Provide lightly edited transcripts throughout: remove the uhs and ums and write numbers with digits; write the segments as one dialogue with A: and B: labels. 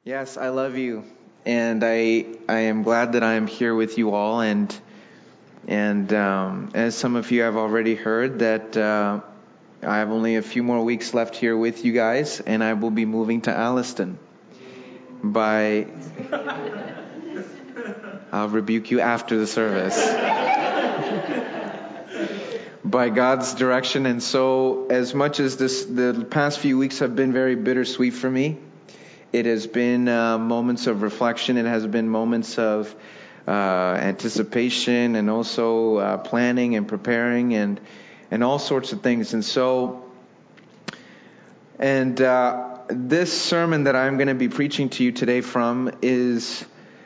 A: Yes, I love you, and I am glad that I am here with you all. And as some of you have already heard, that I have only a few more weeks left here with you guys, and I will be moving to Alliston. I'll rebuke you after the service. By God's direction, and so as much as the past few weeks have been very bittersweet for me. It has been moments of reflection. It has been moments of anticipation and also planning and preparing and all sorts of things. And this sermon that I'm going to be preaching to you today from is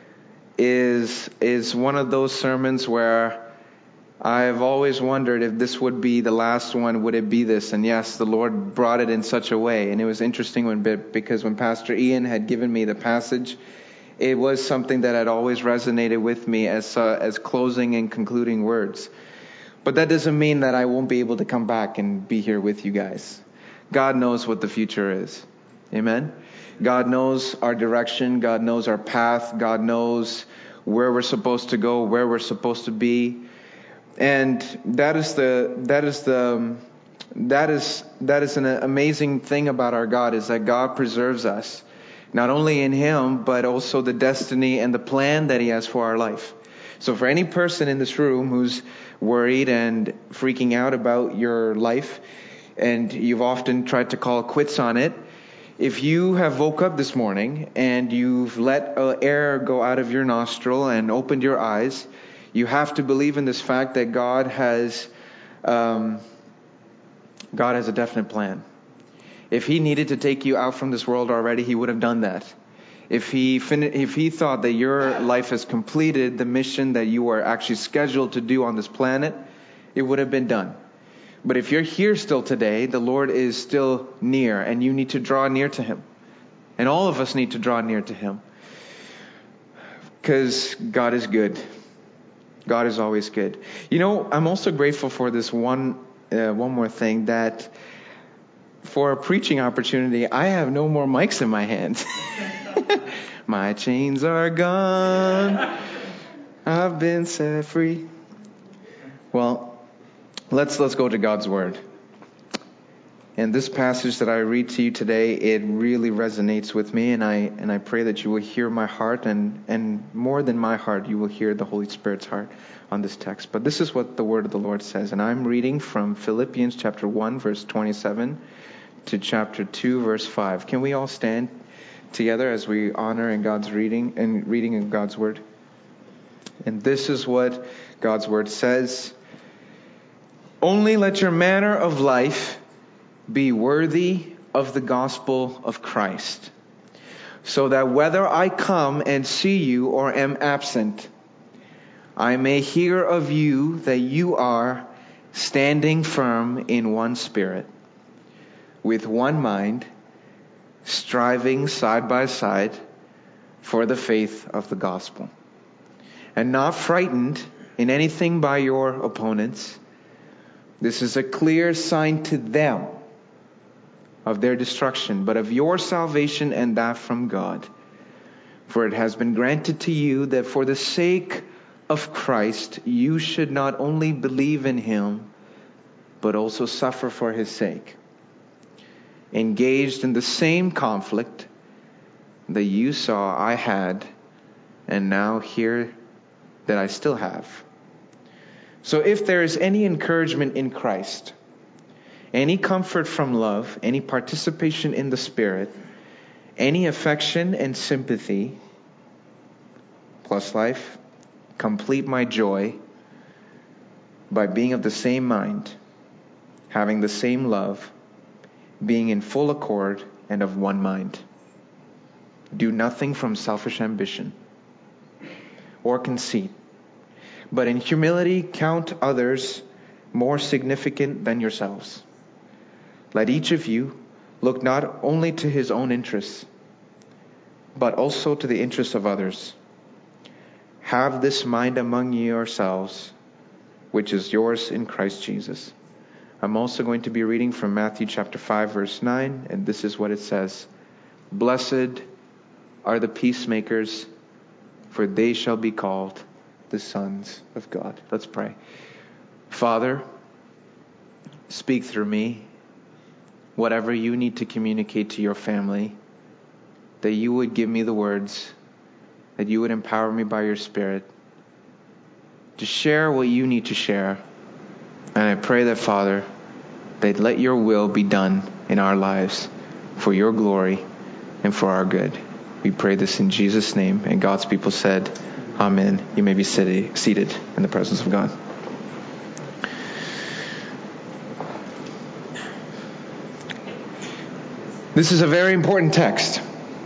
A: one of those sermons where I've always wondered if this would be the last one. Would it be this? And yes, the Lord brought it in such a way. And it was interesting because when Pastor Ian had given me the passage, it was something that had always resonated with me as closing and concluding words. But that doesn't mean that I won't be able to come back and be here with you guys. God knows what the future is. Amen? God knows our direction. God knows our path. God knows where we're supposed to go, where we're supposed to be. And that is an amazing thing about our God, is that God preserves us, not only in Him, but also the destiny and the plan that He has for our life. So for any person in this room who's worried and freaking out about your life, and you've often tried to call quits on it, if you have woke up this morning and you've let air go out of your nostril and opened your eyes, you have to believe in this fact that God has a definite plan. If He needed to take you out from this world already, He would have done that. If He thought that your life has completed the mission that you are actually scheduled to do on this planet, it would have been done. But if you're here still today, the Lord is still near, and you need to draw near to Him. And all of us need to draw near to Him, because God is good. God is always good. You know, I'm also grateful for this one more thing, that for a preaching opportunity, I have no more mics in my hands. My chains are gone. I've been set free. Well, let's go to God's Word. And this passage that I read to you today, it really resonates with me, and I pray that you will hear my heart, and more than my heart, you will hear the Holy Spirit's heart on this text. But this is what the Word of the Lord says, and I'm reading from Philippians chapter 1, verse 27 to chapter 2, verse 5. Can we all stand together as we honor in God's reading of God's Word? And this is what God's Word says. Only let your manner of life be worthy of the gospel of Christ, so that whether I come and see you or am absent, I may hear of you that you are standing firm in one spirit, with one mind, striving side by side for the faith of the gospel, and not frightened in anything by your opponents. This is a clear sign to them of their destruction, but of your salvation, and that from God. For it has been granted to you that for the sake of Christ you should not only believe in Him, but also suffer for His sake, engaged in the same conflict that you saw I had, and now hear that I still have. So if there is any encouragement in Christ, any comfort from love, any participation in the Spirit, any affection and sympathy, plus life, complete my joy by being of the same mind, having the same love, being in full accord and of one mind. Do nothing from selfish ambition or conceit, but in humility count others more significant than yourselves. Let each of you look not only to his own interests, but also to the interests of others. Have this mind among yourselves, which is yours in Christ Jesus. I'm also going to be reading from Matthew chapter 5, verse 9, and this is what it says. Blessed are the peacemakers, for they shall be called the sons of God. Let's pray. Father, speak through me. Whatever you need to communicate to your family, that you would give me the words, that you would empower me by your Spirit to share what you need to share. And I pray that, Father, that let your will be done in our lives for your glory and for our good. We pray this in Jesus' name. And God's people said, Amen. You may be seated in the presence of God. This is a very important text.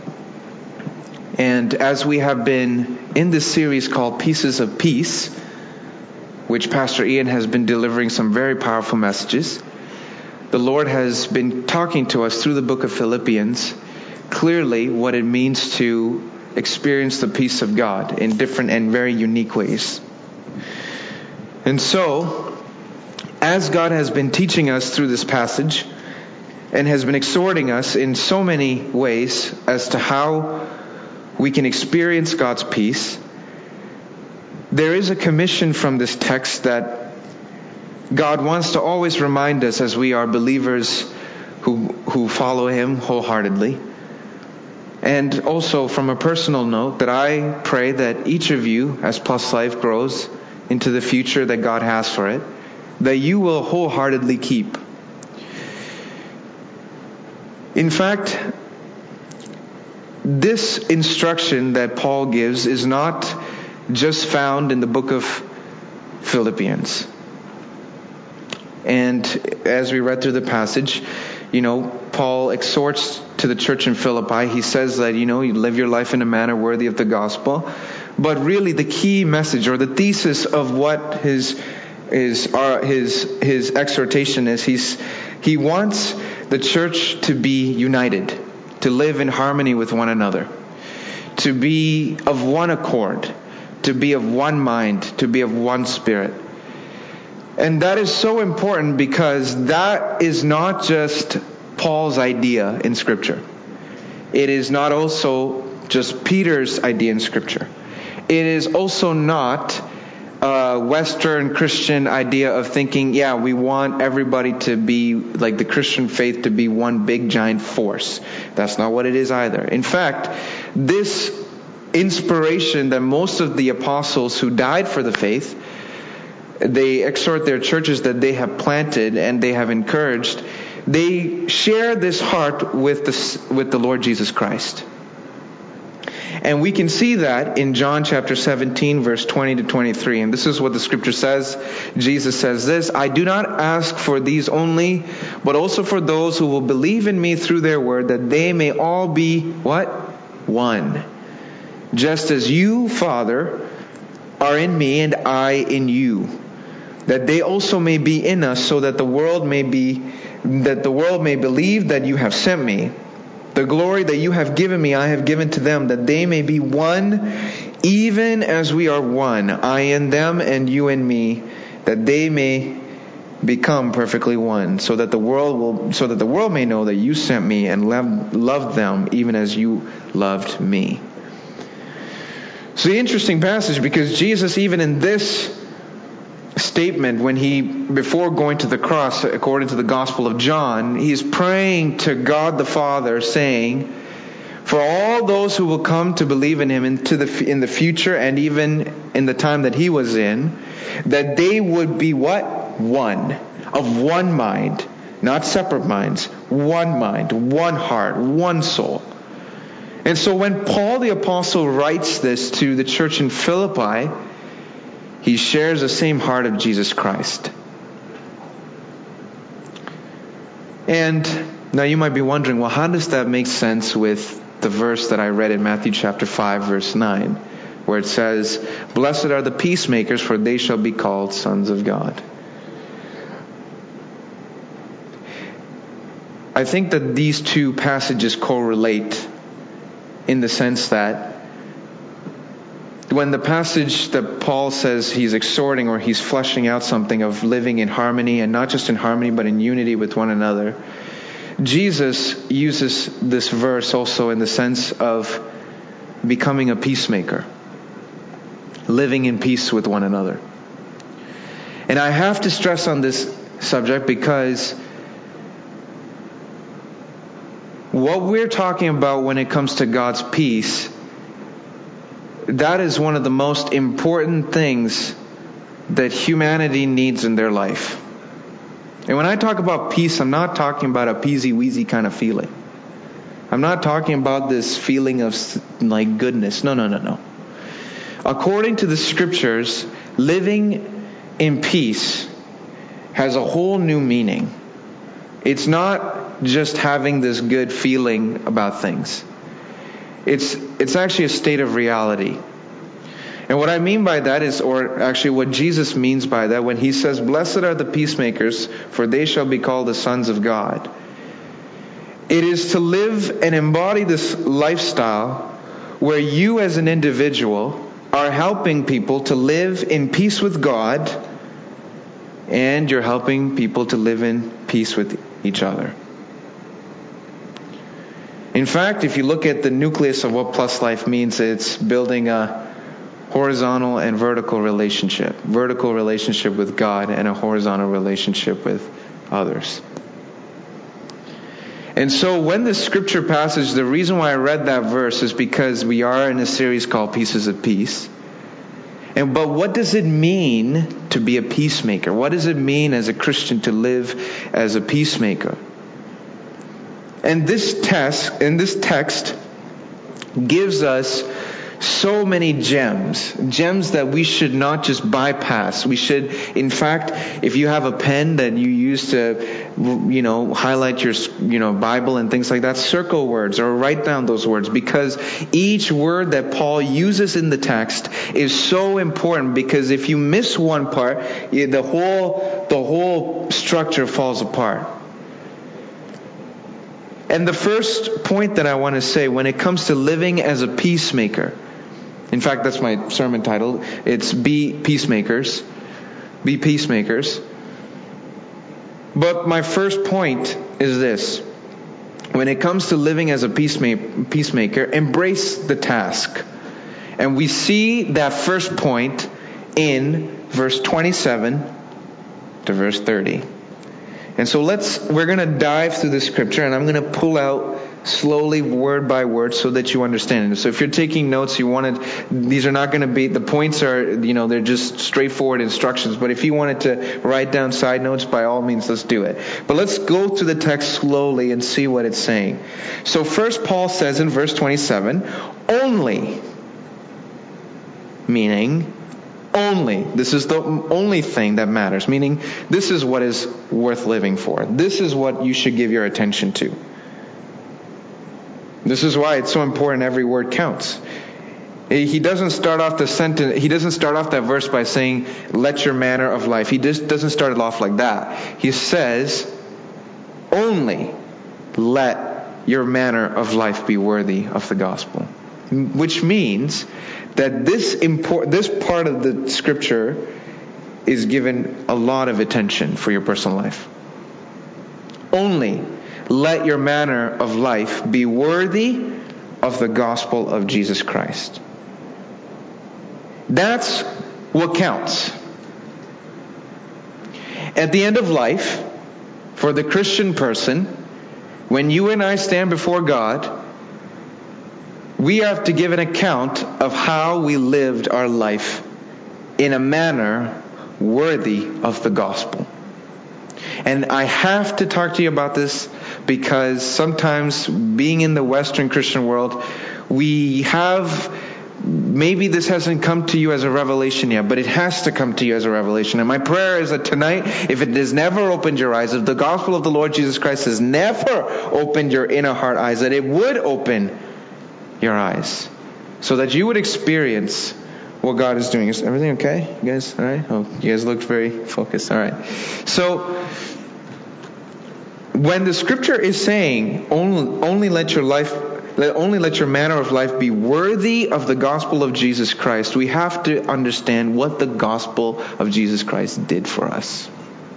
A: And as we have been in this series called Pieces of Peace, which Pastor Ian has been delivering some very powerful messages, the Lord has been talking to us through the book of Philippians clearly what it means to experience the peace of God in different and very unique ways. And so, as God has been teaching us through this passage and has been exhorting us in so many ways as to how we can experience God's peace, there is a commission from this text that God wants to always remind us as we are believers who follow Him wholeheartedly. And also from a personal note, that I pray that each of you, as Plus Life grows into the future that God has for it, that you will wholeheartedly keep. In fact, this instruction that Paul gives is not just found in the book of Philippians. And as we read through the passage, Paul exhorts to the church in Philippi. He says that, you live your life in a manner worthy of the gospel. But really the key message or the thesis of what his exhortation is, he wants the church to be united, to live in harmony with one another, to be of one accord, to be of one mind, to be of one spirit. And that is so important because that is not just Paul's idea in Scripture. It is not also just Peter's idea in Scripture. It is also not a Western Christian idea of thinking, we want everybody to be like the Christian faith, to be one big giant force. That's not what it is either. In fact, this inspiration that most of the apostles who died for the faith, they exhort their churches that they have planted and they have encouraged, they share this heart with the Lord Jesus Christ. And we can see that in John chapter 17, verse 20 to 23. And this is what the scripture says. Jesus says this, I do not ask for these only, but also for those who will believe in me through their word, that they may all be, what? One. Just as you, Father, are in me and I in you, that they also may be in us, so that the world may believe that you have sent me. The glory that you have given me, I have given to them, that they may be one, even as we are one, I in them and you in me, that they may become perfectly one, so that the world may know that you sent me and loved them, even as you loved me. It's an interesting passage because Jesus, even in this statement, before going to the cross, according to the Gospel of John, he's praying to God the Father, saying, for all those who will come to believe in him in the future and even in the time that he was in, that they would be what? One. Of one mind. Not separate minds. One mind, one heart, one soul. And so when Paul the Apostle writes this to the church in Philippi, he shares the same heart of Jesus Christ. And now you might be wondering, well, how does that make sense with the verse that I read in Matthew chapter 5, verse 9, where it says, blessed are the peacemakers, for they shall be called sons of God. I think that these two passages correlate in the sense that when the passage that Paul says he's exhorting or he's fleshing out something of living in harmony, and not just in harmony but in unity with one another, Jesus uses this verse also in the sense of becoming a peacemaker, living in peace with one another. And I have to stress on this subject because what we're talking about when it comes to God's peace, that is one of the most important things that humanity needs in their life. And when I talk about peace, I'm not talking about a peasy-weasy kind of feeling. I'm not talking about this feeling of like goodness. No. According to the scriptures, living in peace has a whole new meaning. It's not just having this good feeling about things. It's actually a state of reality. And what I mean by that is, or actually what Jesus means by that when he says, "Blessed are the peacemakers, for they shall be called the sons of God." It is to live and embody this lifestyle where you as an individual are helping people to live in peace with God, and you're helping people to live in peace with each other. In fact, if you look at the nucleus of what Plus Life means, it's building a horizontal and vertical relationship with God and a horizontal relationship with others. And so when the scripture passage, the reason why I read that verse is because we are in a series called Pieces of Peace. But what does it mean to be a peacemaker? What does it mean as a Christian to live as a peacemaker? And this text gives us so many gems that we should not just bypass. We should, in fact, if you have a pen that you use to, highlight your, Bible and things like that, circle words or write down those words, because each word that Paul uses in the text is so important, because if you miss one part, the whole structure falls apart. And the first point that I want to say when it comes to living as a peacemaker, in fact, that's my sermon title. It's Be Peacemakers. Be Peacemakers. But my first point is this. When it comes to living as a peacemaker, embrace the task. And we see that first point in verse 27 to verse 30. And so we're going to dive through the scripture, and I'm going to pull out slowly word by word so that you understand it. So if you're taking notes, these are not going to be, the points are, they're just straightforward instructions. But if you wanted to write down side notes, by all means, let's do it. But let's go through the text slowly and see what it's saying. So first Paul says in verse 27, only, meaning only. This is the only thing that matters, meaning this is what is worth living for. This is what you should give your attention to. This is why it's so important every word counts. He doesn't start off the sentence, he doesn't start off that verse by saying, let your manner of life. He just doesn't start it off like that. He says, only let your manner of life be worthy of the gospel. Which means that this part of the scripture is given a lot of attention for your personal life. Only let your manner of life be worthy of the gospel of Jesus Christ. That's what counts. At the end of life, for the Christian person, when you and I stand before God, we have to give an account of how we lived our life in a manner worthy of the gospel. And I have to talk to you about this because sometimes being in the Western Christian world, maybe this hasn't come to you as a revelation yet, but it has to come to you as a revelation. And my prayer is that tonight, if it has never opened your eyes, if the gospel of the Lord Jesus Christ has never opened your inner heart eyes, that it would open your eyes so that you would experience what God is doing. Is everything okay? You guys all right? Oh, you guys looked very focused. All right. So when the scripture is saying only let your manner of life be worthy of the gospel of Jesus Christ, we have to understand what the gospel of Jesus Christ did for us.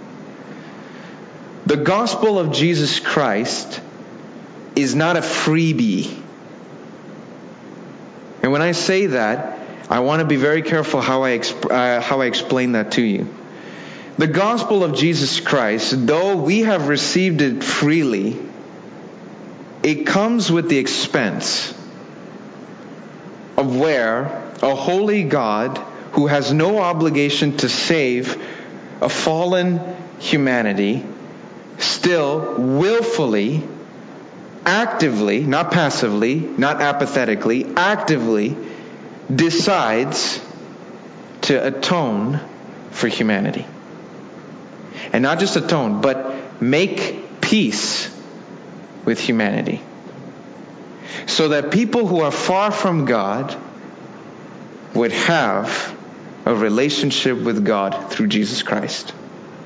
A: The gospel of Jesus Christ is not a freebie. And when I say that, I want to be very careful how I explain that to you. The gospel of Jesus Christ, though we have received it freely, it comes with the expense of where a holy God who has no obligation to save a fallen humanity still willfully, actively, not passively, not apathetically, actively decides to atone for humanity. And not just atone, but make peace with humanity. So that people who are far from God would have a relationship with God through Jesus Christ.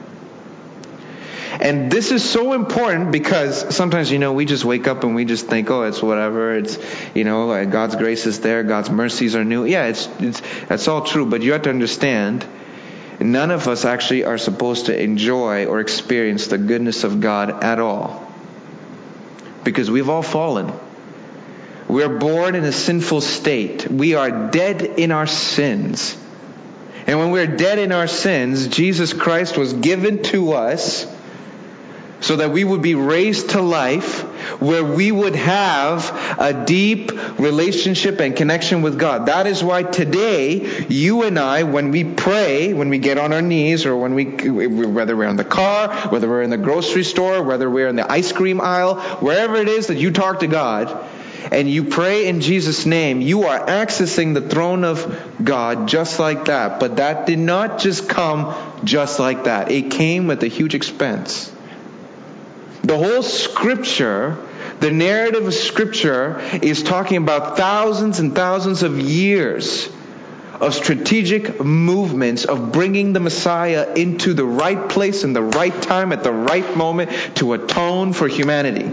A: And this is so important because sometimes, we just wake up and we just think, oh, it's whatever. It's, God's grace is there. God's mercies are new. Yeah, that's all true. But you have to understand, none of us actually are supposed to enjoy or experience the goodness of God at all. Because we've all fallen. We're born in a sinful state. We are dead in our sins. And when we're dead in our sins, Jesus Christ was given to us so that we would be raised to life, where we would have a deep relationship and connection with God. That is why today, you and I, when we pray, when we get on our knees, or whether we're in the car, whether we're in the grocery store, whether we're in the ice cream aisle, wherever it is that you talk to God, and you pray in Jesus' name, you are accessing the throne of God just like that. But that did not just come just like that. It came with a huge expense. The whole Scripture, the narrative of Scripture, is talking about thousands and thousands of years of strategic movements of bringing the Messiah into the right place in the right time at the right moment to atone for humanity.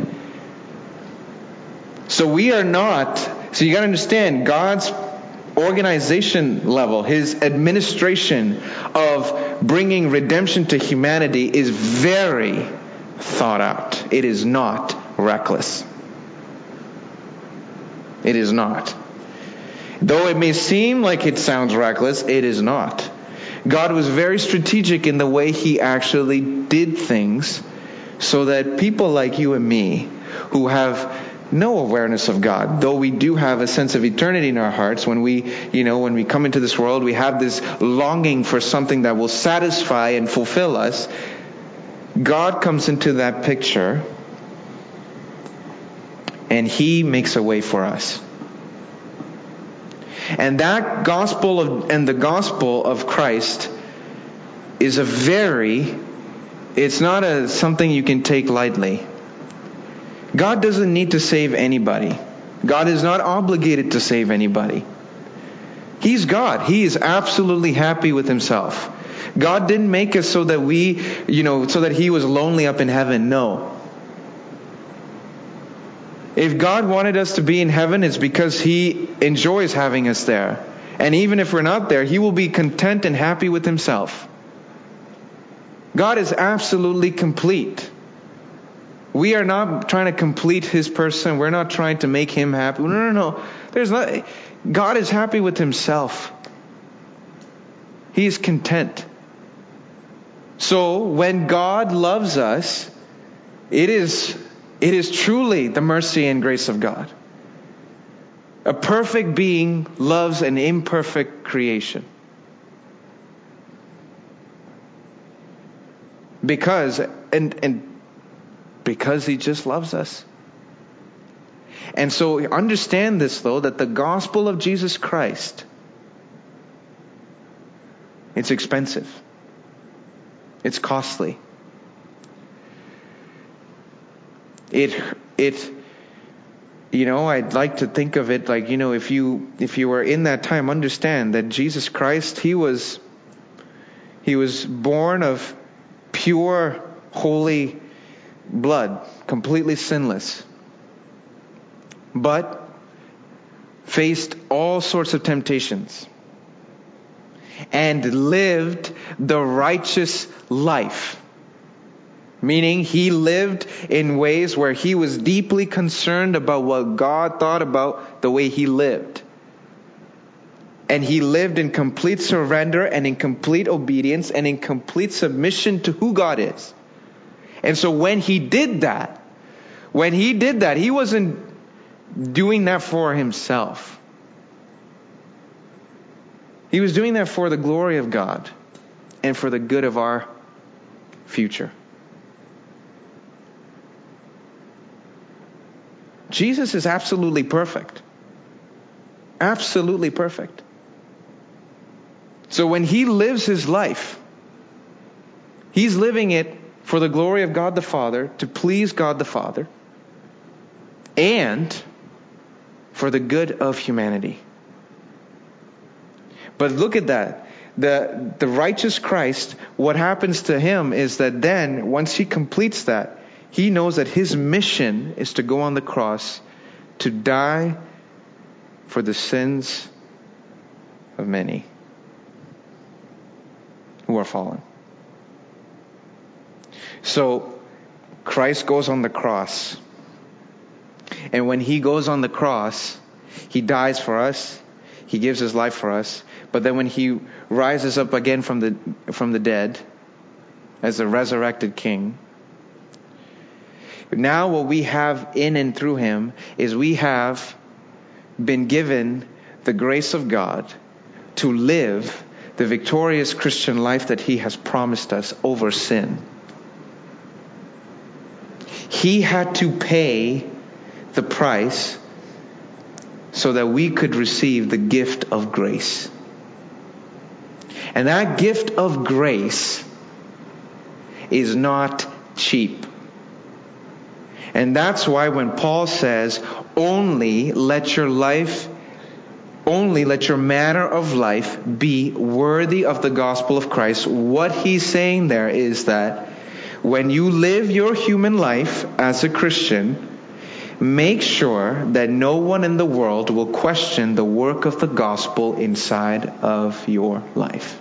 A: So you got to understand, God's organization level, His administration of bringing redemption to humanity is very thought out. It is not reckless. It is not. Though it may seem like it sounds reckless, it is not. God was very strategic in the way He actually did things so that people like you and me, who have no awareness of God, though we do have a sense of eternity in our hearts, when we come into this world, we have this longing for something that will satisfy and fulfill us. God comes into that picture and He makes a way for us. And that gospel the gospel of Christ is it's not something you can take lightly. God doesn't need to save anybody. God is not obligated to save anybody. He's God. He is absolutely happy with Himself. God didn't make us so that so that He was lonely up in heaven. No. If God wanted us to be in heaven, it's because He enjoys having us there. And even if we're not there, He will be content and happy with Himself. God is absolutely complete. We are not trying to complete His person. We're not trying to make Him happy. No. God is happy with Himself. He is content. So when God loves us, it is truly the mercy and grace of God. A perfect being loves an imperfect creation. Because He just loves us. And so understand this, though, that the gospel of Jesus Christ, it's expensive. It's costly. I'd like to think of it like, if you were in that time, understand that Jesus Christ, He was born of pure, holy blood, completely sinless, but faced all sorts of temptations and lived the righteous life. Meaning He lived in ways where He was deeply concerned about what God thought about the way He lived. And he lived in complete surrender and in complete obedience and in complete submission to who God is. And so when he did that, he wasn't doing that for himself. He was doing that for the glory of God and for the good of our future. Jesus is absolutely perfect. Absolutely perfect. So when he lives his life, he's living it for the glory of God the Father, to please God the Father, and for the good of humanity. But look at that. The righteous Christ, what happens to him is that then, once he completes that, he knows that his mission is to go on the cross to die for the sins of many who are fallen. So Christ goes on the cross. And when he goes on the cross, he dies for us. He gives his life for us. But then when he rises up again from the dead as a resurrected king, now what we have in and through him is we have been given the grace of God to live the victorious Christian life that he has promised us over sin. He had to pay the price so that we could receive the gift of grace. And that gift of grace is not cheap. And that's why when Paul says, only let your manner of life be worthy of the gospel of Christ, what he's saying there is that when you live your human life as a Christian, make sure that no one in the world will question the work of the gospel inside of your life.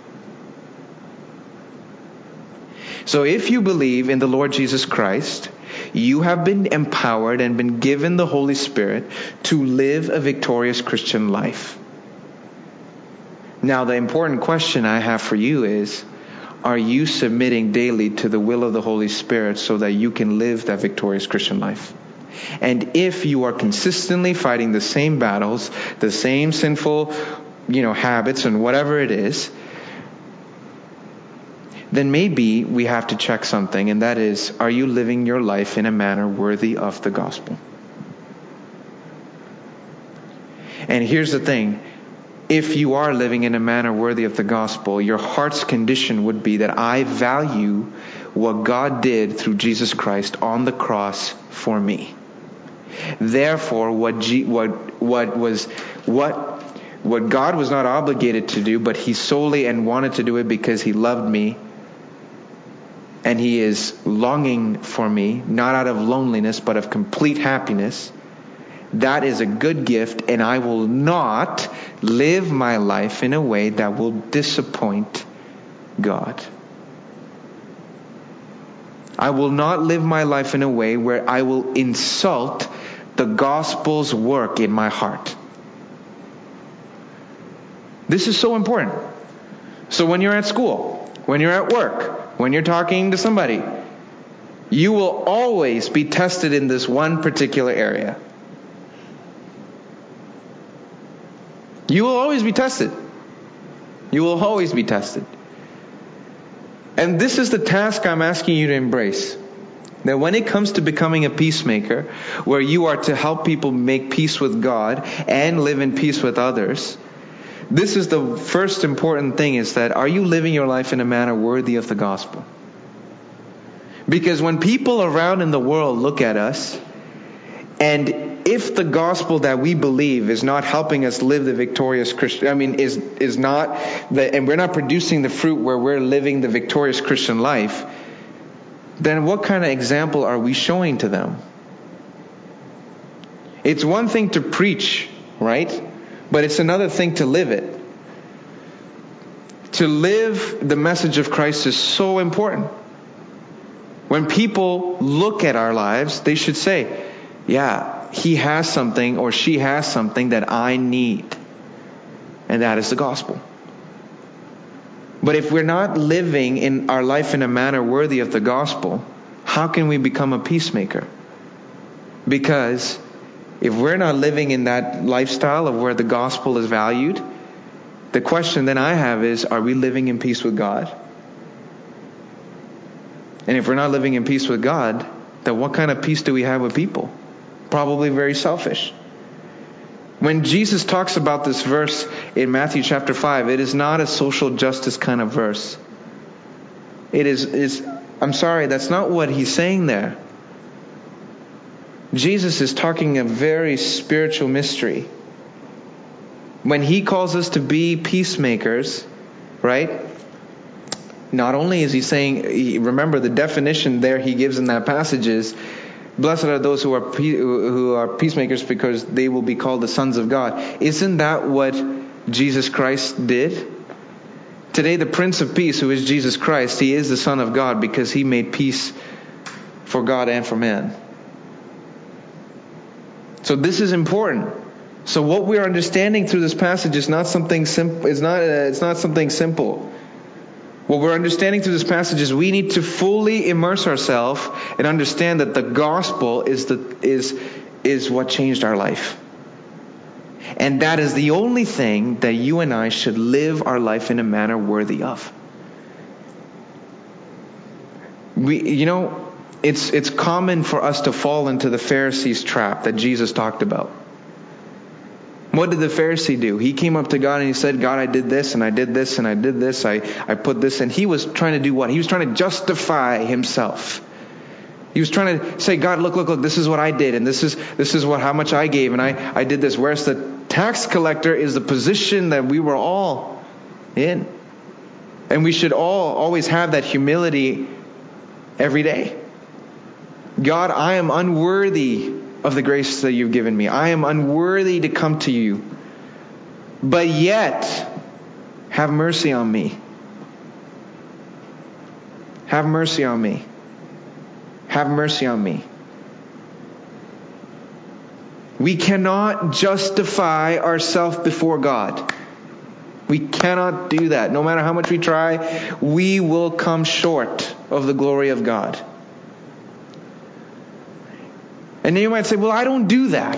A: So if you believe in the Lord Jesus Christ, you have been empowered and been given the Holy Spirit to live a victorious Christian life. Now, the important question I have for you is, are you submitting daily to the will of the Holy Spirit so that you can live that victorious Christian life? And if you are consistently fighting the same battles, the same sinful, habits and whatever it is, then maybe we have to check something, and that is, are you living your life in a manner worthy of the gospel? And here's the thing. If you are living in a manner worthy of the gospel, your heart's condition would be that I value what God did through Jesus Christ on the cross for me. Therefore, what God was not obligated to do, but he solely and wanted to do it because he loved me, and he is longing for me, not out of loneliness, but of complete happiness. That is a good gift, and I will not live my life in a way that will disappoint God. I will not live my life in a way where I will insult the gospel's work in my heart. This is so important. So when you're at school, when you're at work, when you're talking to somebody, you will always be tested in this one particular area. You will always be tested. You will always be tested. And this is the task I'm asking you to embrace. That when it comes to becoming a peacemaker, where you are to help people make peace with God and live in peace with others, this is the first important thing, is that are you living your life in a manner worthy of the gospel? Because when people around in the world look at us, and if the gospel that we believe is not helping us live the victorious Christian, is not, and we're not producing the fruit where we're living the victorious Christian life, then what kind of example are we showing to them? It's one thing to preach, right? But it's another thing to live it. To live the message of Christ is so important. When people look at our lives, they should say, yeah, he has something or she has something that I need. And that is the gospel. But if we're not living in our life in a manner worthy of the gospel, how can we become a peacemaker? Because if we're not living in that lifestyle of where the gospel is valued, the question then I have is, are we living in peace with God? And if we're not living in peace with God, then what kind of peace do we have with people? Probably very selfish. When Jesus talks about this verse in Matthew chapter 5, it is not a social justice kind of verse. I'm sorry, that's not what he's saying there. Jesus is talking a very spiritual mystery. When he calls us to be peacemakers, right? Not only is he saying, remember the definition there he gives in that passage is, blessed are those who are peacemakers because they will be called the sons of God. Isn't that what Jesus Christ did? Today the Prince of Peace, who is Jesus Christ, he is the Son of God because he made peace for God and for man. So this is important. So what we are understanding through this passage is not something simple. It's not something simple. What we're understanding through this passage is we need to fully immerse ourselves and understand that the gospel is what changed our life. And that is the only thing that you and I should live our life in a manner worthy of. It's common for us to fall into the Pharisees' trap that Jesus talked about. What did the Pharisee do? He came up to God and he said, God, I did this and I did this and I did this. I put this. And he was trying to do what? He was trying to justify himself. He was trying to say, God, look, this is what I did. And this is how much I gave. And I did this. Whereas the tax collector is the position that we were all in. And we should all always have that humility every day. God, I am unworthy of the grace that you've given me. I am unworthy to come to you. But yet, have mercy on me. Have mercy on me. Have mercy on me. We cannot justify ourselves before God. We cannot do that. No matter how much we try, we will come short of the glory of God. And then you might say, well, I don't do that.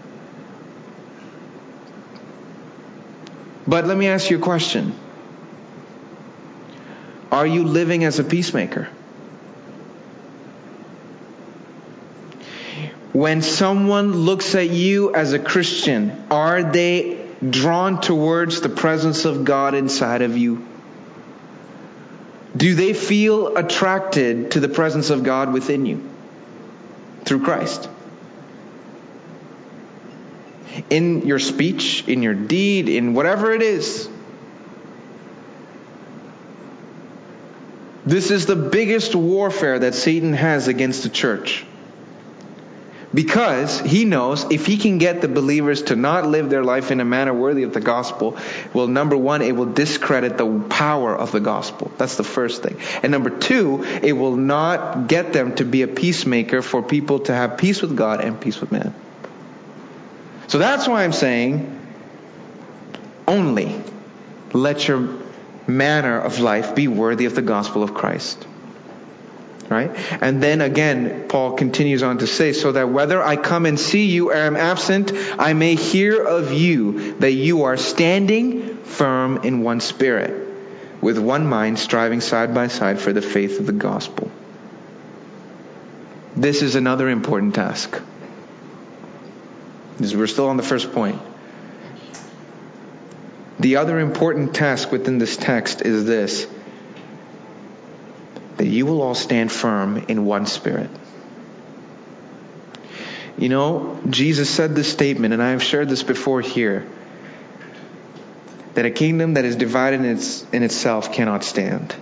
A: But let me ask you a question. Are you living as a peacemaker? When someone looks at you as a Christian, are they drawn towards the presence of God inside of you? Do they feel attracted to the presence of God within you through Christ? In your speech, in your deed, in whatever it is. This is the biggest warfare that Satan has against the church. Because he knows if he can get the believers to not live their life in a manner worthy of the gospel, well, number one, it will discredit the power of the gospel. That's the first thing. And number two, it will not get them to be a peacemaker for people to have peace with God and peace with man. So that's why I'm saying, only let your manner of life be worthy of the gospel of Christ. Right? And then again, Paul continues on to say, so that whether I come and see you or am absent, I may hear of you that you are standing firm in one spirit, with one mind, striving side by side for the faith of the gospel. This is another important task. We're still on the first point. The other important task within this text is this: that you will all stand firm in one spirit. You know, Jesus said this statement, and I have shared this before here, that a kingdom that is divided in itself cannot stand.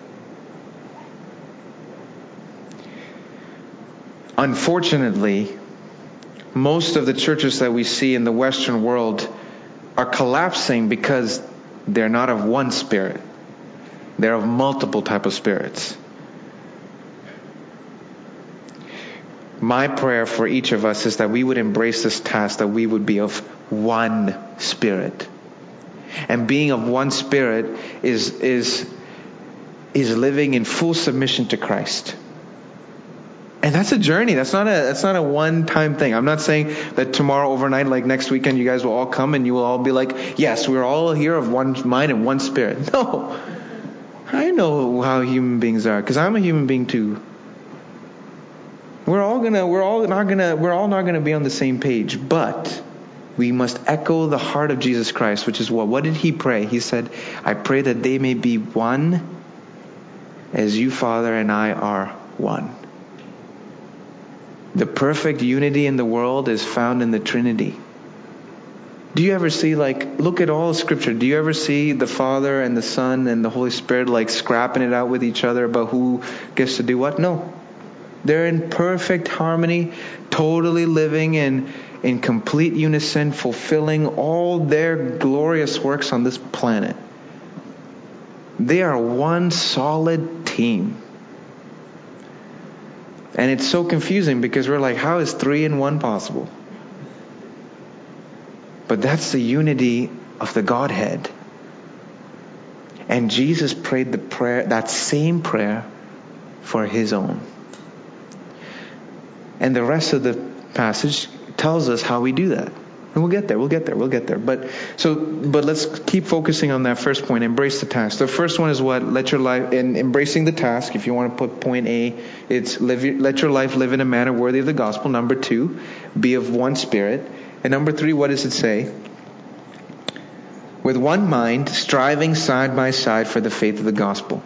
A: Unfortunately, most of the churches that we see in the Western world are collapsing because they're not of one spirit. They're of multiple type of spirits. My prayer for each of us is that we would embrace this task, that we would be of one spirit. And being of one spirit is living in full submission to Christ. And that's a journey. That's not a one-time thing. I'm not saying that tomorrow overnight, like next weekend, you guys will all come and you will all be like, yes, we're all here of one mind and one spirit. No. I know how human beings are, because I'm a human being too. We're all not gonna be on the same page, but we must echo the heart of Jesus Christ, which is what? What did he pray? He said, I pray that they may be one as you, Father, and I are one. The perfect unity in the world is found in the Trinity. Do you ever see, look at all Scripture. Do you ever see the Father and the Son and the Holy Spirit scrapping it out with each other about who gets to do what? No. They're in perfect harmony, totally living in complete unison, fulfilling all their glorious works on this planet. They are one solid team. And it's so confusing because we're like, how is 3 in 1 possible? But that's the unity of the Godhead. And Jesus prayed that same prayer for his own. And the rest of the passage tells us how we do that. And we'll get there. But let's keep focusing on that first point, embrace the task. The first one is what? Let your life, in embracing the task, if you want to put point A, it's let your life live in a manner worthy of the gospel. Number 2, be of one spirit. And number 3, what does it say? With one mind, striving side by side for the faith of the gospel.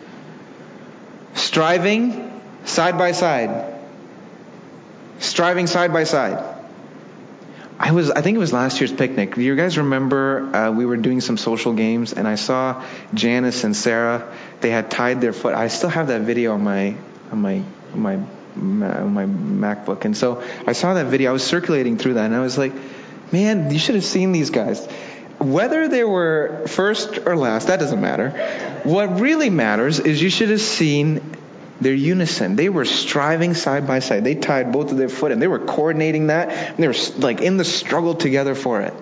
A: Striving side by side. Striving side by side. I think it was last year's picnic. Do you guys remember we were doing some social games and I saw Janice and Sarah. They had tied their foot. I still have that video on my MacBook. And so I saw that video. I was circulating through that and I was like, man, you should have seen these guys. Whether they were first or last, that doesn't matter. What really matters is you should have seen their unison. They were striving side by side. They tied both of their foot and they were coordinating that. And they were in the struggle together for it.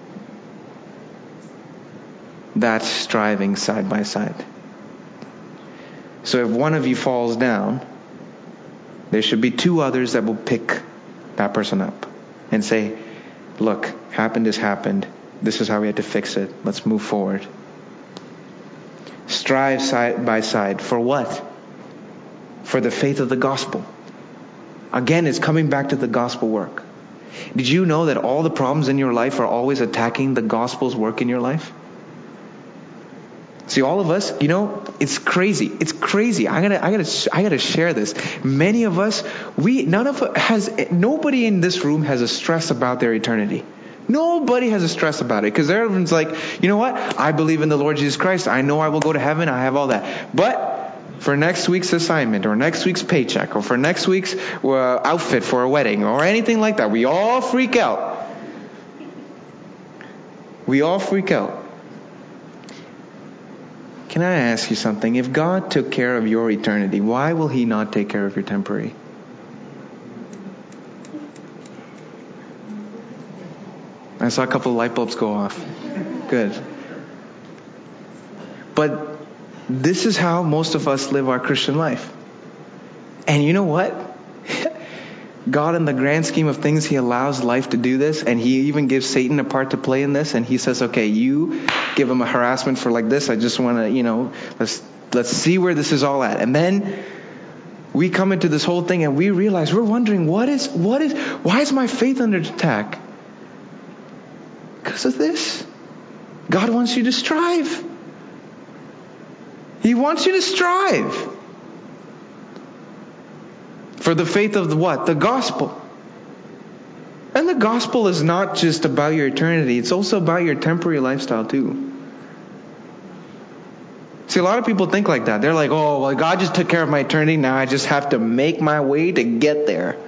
A: That's striving side by side. So if one of you falls down, there should be 2 others that will pick that person up and say, look, happened is happened. This is how we had to fix it. Let's move forward. Strive side by side. For what? For the faith of the gospel. Again, it's coming back to the gospel work. Did you know that all the problems in your life are always attacking the gospel's work in your life? See, all of us, it's crazy. It's crazy. I gotta share this. Many of us, nobody in this room has a stress about their eternity. Nobody has a stress about it because everyone's like, you know what? I believe in the Lord Jesus Christ. I know I will go to heaven. I have all that. But for next week's assignment or next week's paycheck or for next week's outfit for a wedding or anything like that, we all freak out. We all freak out. Can I ask you something? If God took care of your eternity, why will he not take care of your temporary? I saw a couple of light bulbs go off. Good. But this is how most of us live our Christian life. And you know what? God, in the grand scheme of things, he allows life to do this. And he even gives Satan a part to play in this. And he says, okay, you give him a harassment for this. I just want to, let's see where this is all at. And then we come into this whole thing and we realize we're wondering, why is my faith under attack? Because of this. God wants you to strive. He wants you to strive for the faith of the what? The gospel. And the gospel is not just about your eternity. It's also about your temporary lifestyle too. See, a lot of people think like that. They're like, oh, well, God just took care of my eternity. Now I just have to make my way to get there.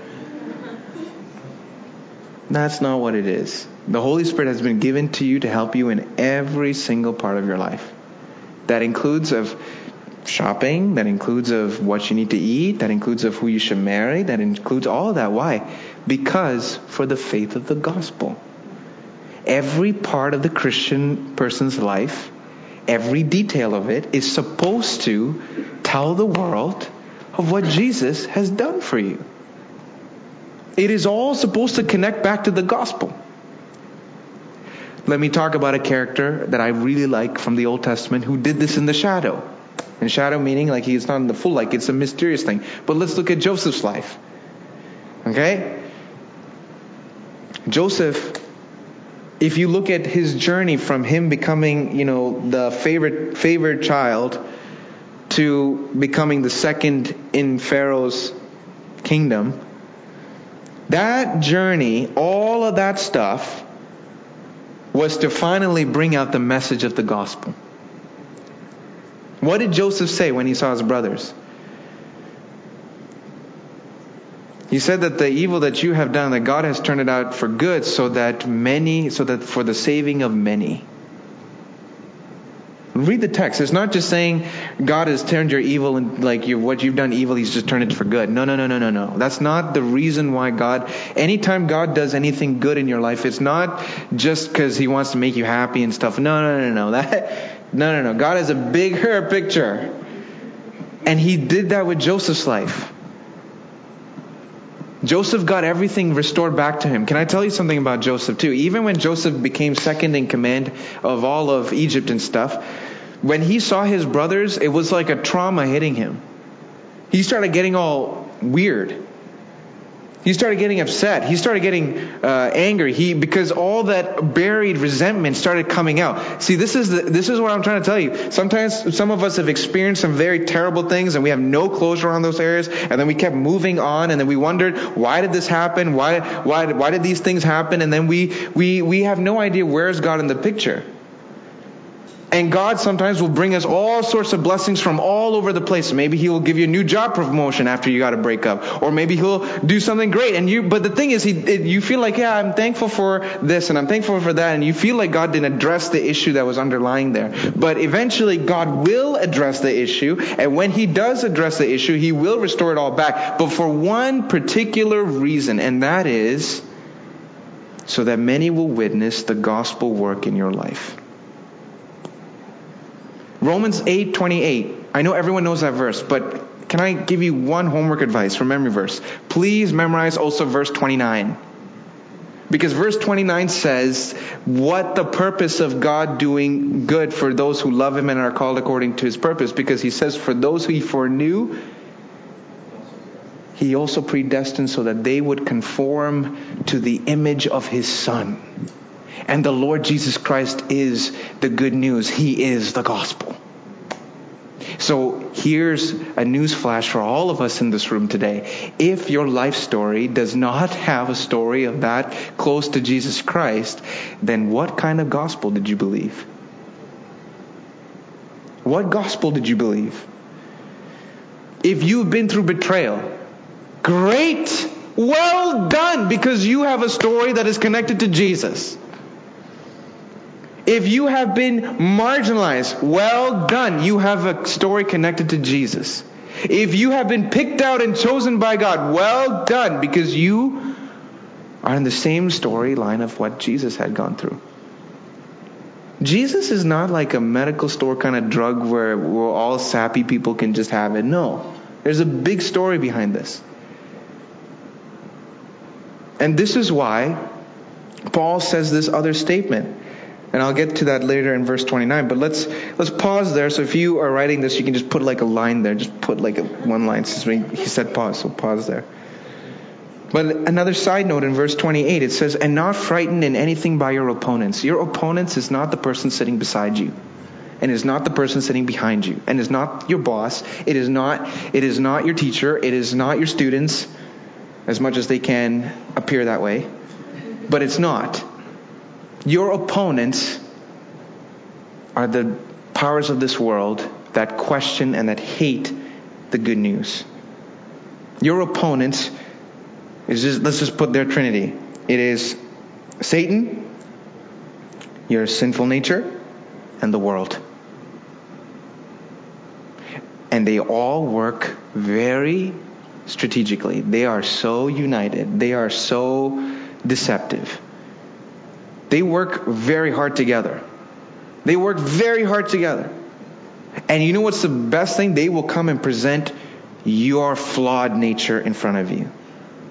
A: That's not what it is. The Holy Spirit has been given to you to help you in every single part of your life. That includes of shopping, that includes of what you need to eat, that includes of who you should marry, that includes all of that. Why? Because for the faith of the gospel. Every part of the Christian person's life, every detail of it, is supposed to tell the world of what Jesus has done for you. It is all supposed to connect back to the gospel. Let me talk about a character that I really like from the Old Testament who did this in the shadow. And shadow meaning like he's not in the full light, it's a mysterious thing. But let's look at Joseph's life. Okay? Joseph, if you look at his journey from him becoming, the favored child to becoming the second in Pharaoh's kingdom, that journey, all of that stuff, was to finally bring out the message of the gospel. What did Joseph say when he saw his brothers? He said that the evil that you have done, that God has turned it out for good, so that for the saving of many. Read the text. It's not just saying God has turned your evil and what you've done evil, He's just turned it for good. No. That's not the reason why God. Anytime God does anything good in your life, it's not just because He wants to make you happy and stuff. No. No. God has a bigger picture, and He did that with Joseph's life. Joseph got everything restored back to him. Can I tell you something about Joseph too? Even when Joseph became second in command of all of Egypt and stuff, when he saw his brothers, it was like a trauma hitting him. He started getting all weird. He started getting upset. He started getting angry. Because all that buried resentment started coming out. See, this is what I'm trying to tell you. Sometimes some of us have experienced some very terrible things, and we have no closure on those areas. And then we kept moving on, and then we wondered, why did this happen? Why did these things happen? And then we have no idea where's God in the picture. And God sometimes will bring us all sorts of blessings from all over the place. Maybe He will give you a new job promotion after you got a breakup. Or maybe He'll do something great. But the thing is, you feel like, yeah, I'm thankful for this and I'm thankful for that. And you feel like God didn't address the issue that was underlying there. But eventually God will address the issue. And when He does address the issue, He will restore it all back. But for one particular reason, and that is so that many will witness the gospel work in your life. Romans 8:28. I know everyone knows that verse, but can I give you one homework advice for memory verse? Please memorize also verse 29. Because verse 29 says what the purpose of God doing good for those who love Him and are called according to His purpose. Because He says, for those who He foreknew, He also predestined so that they would conform to the image of His Son. And the Lord Jesus Christ is the good news. He is the gospel. So here's a news flash for all of us in this room today. If your life story does not have a story of that close to Jesus Christ, then what kind of gospel did you believe? What gospel did you believe? If you've been through betrayal, great! Well done, because you have a story that is connected to Jesus. If you have been marginalized, well done. You have a story connected to Jesus. If you have been picked out and chosen by God, well done, because you are in the same storyline of what Jesus had gone through. Jesus is not like a medical store kind of drug where all sappy people can just have it. No. There's a big story behind this. And this is why Paul says this other statement. And I'll get to that later in verse 29. But let's pause there. So if you are writing this, you can just put like a line there. Just put like one line. He said pause, so pause there. But another side note in verse 28, it says, and not frightened in anything by your opponents. Your opponents is not the person sitting beside you. And is not the person sitting behind you. And is not your boss. It is not your teacher. It is not your students. As much as they can appear that way. But it's not. Your opponents are the powers of this world that question and that hate the good news. Your opponents let's just put their trinity. It is Satan, your sinful nature, and the world. And they all work very strategically. They are so united. They are so deceptive. They work very hard together. They work very hard together. And you know what's the best thing? They will come and present your flawed nature in front of you.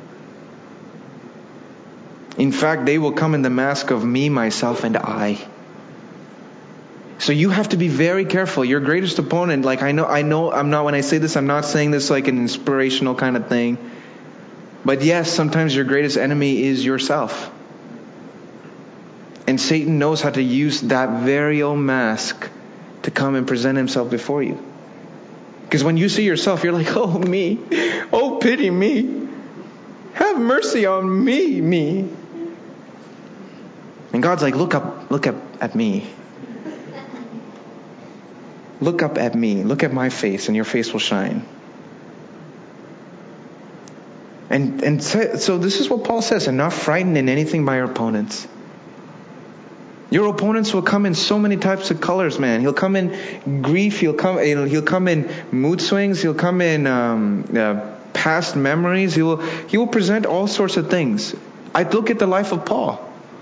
A: In fact, they will come in the mask of me, myself, and I. So you have to be very careful. Your greatest opponent, like I know, I'm not, when I say this, I'm not saying this like an inspirational kind of thing. But yes, sometimes your greatest enemy is yourself. And Satan knows how to use that very own mask to come and present himself before you. Because when you see yourself, you're like, oh, me. Oh, pity me. Have mercy on me. And God's like, look up at me. Look up at me. Look at my face, and your face will shine. And so this is what Paul says, and not frightened in anything by your opponents. Your opponents will come in so many types of colors, man. He'll come in grief. He'll come in mood swings. He'll come in past memories. He will present all sorts of things. I look at the life of Paul.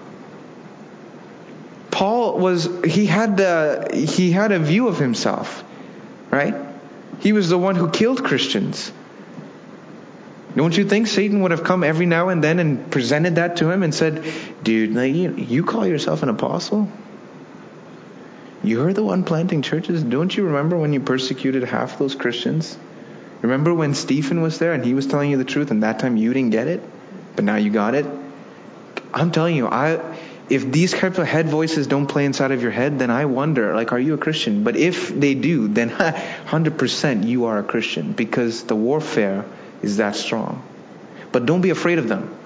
A: Paul he had a view of himself, right? He was the one who killed Christians. Don't you think Satan would have come every now and then and presented that to him and said, dude, you call yourself an apostle? You're the one planting churches. Don't you remember when you persecuted half those Christians? Remember when Stephen was there and he was telling you the truth and that time you didn't get it, but now you got it? I'm telling you, if these types of head voices don't play inside of your head, then I wonder, are you a Christian? But if they do, then 100% you are a Christian, because the warfare is that strong. But don't be afraid of them.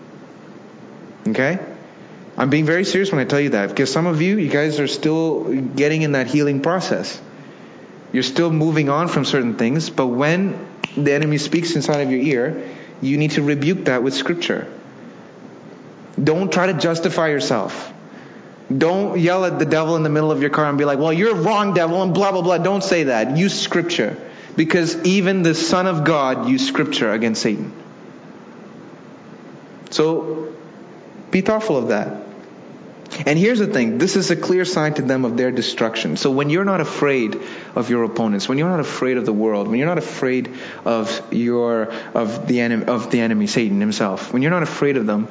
A: Okay? I'm being very serious when I tell you that, because some of you guys are still getting in that healing process. You're still moving on from certain things, but when the enemy speaks inside of your ear, you need to rebuke that with Scripture. Don't try to justify yourself. Don't yell at the devil in the middle of your car and be like, well, you're wrong, devil, and blah, blah, blah. Don't say that. Use Scripture. Because even the Son of God used Scripture against Satan. So, be thoughtful of that. And here's the thing. This is a clear sign to them of their destruction. So when you're not afraid of your opponents, when you're not afraid of the world, when you're not afraid of the enemy, Satan himself, when you're not afraid of them,